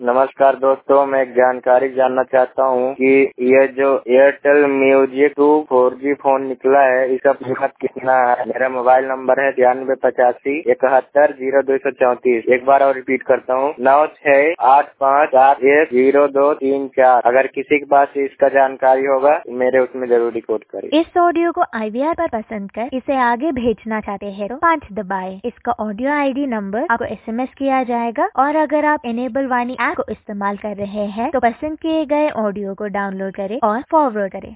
नमस्कार दोस्तों, मैं एक जानकारी जानना चाहता हूँ कि ये जो एयरटेल म्यूजिक 2 4G फोन निकला है, इसका कीमत कितना है। मेरा मोबाइल नंबर है 9685 71 0234। एक बार और रिपीट करता हूँ, 9685710234। अगर किसी के पास इसका जानकारी होगा तो मेरे उसमें जरूर रिकॉर्ड करें। इस ऑडियो को IVR पर पसंद कर इसे आगे भेजना चाहते हैं तो 5 दबाएं। इसका ऑडियो ID नंबर आपको SMS किया जाएगा और अगर आप इनेबल वाणी ऐप को इस्तेमाल कर रहे हैं तो पसंद किए गए ऑडियो को डाउनलोड करें और फॉरवर्ड करें।